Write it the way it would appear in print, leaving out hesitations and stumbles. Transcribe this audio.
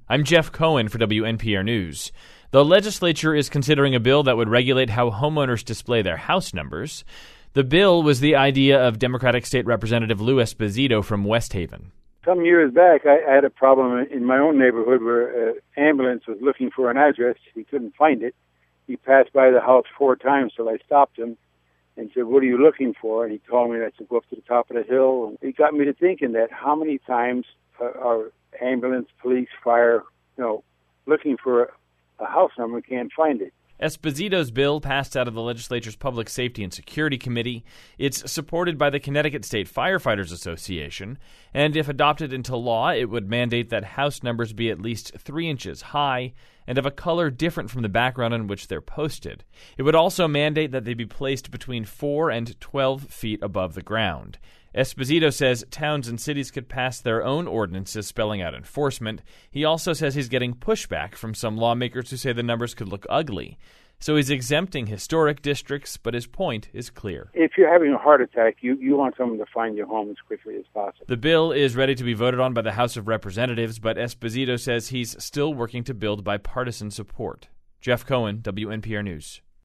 I'm Jeff Cohen for WNPR News. The legislature is considering a bill that would regulate how homeowners display their house numbers. The bill was the idea of Democratic State Representative Lou Esposito from West Haven. Some years back, I had a problem in my own neighborhood where an ambulance was looking for an address. He couldn't find it. He passed by the house 4 times, so I stopped him and said, "What are you looking for?" And he told me, and I said, "Go up to the top of the hill." And it got me to thinking that how many times are ambulance, police, fire, looking for a house number and can't find it. Esposito's bill passed out of the legislature's Public Safety and Security Committee. It's supported by the Connecticut State Firefighters Association, and if adopted into law, it would mandate that house numbers be at least 3 inches high and of a color different from the background in which they're posted. It would also mandate that they be placed between 4 and 12 feet above the ground. Esposito says towns and cities could pass their own ordinances spelling out enforcement. He also says he's getting pushback from some lawmakers who say the numbers could look ugly. So he's exempting historic districts, but his point is clear. If you're having a heart attack, you want someone to find your home as quickly as possible. The bill is ready to be voted on by the House of Representatives, but Esposito says he's still working to build bipartisan support. Jeff Cohen, WNPR News.